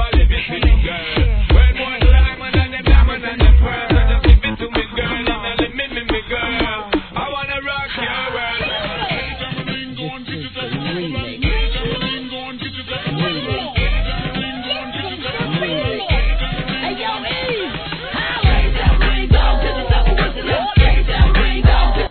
live it for you, girl. World more diamond and them diamond and them pearl.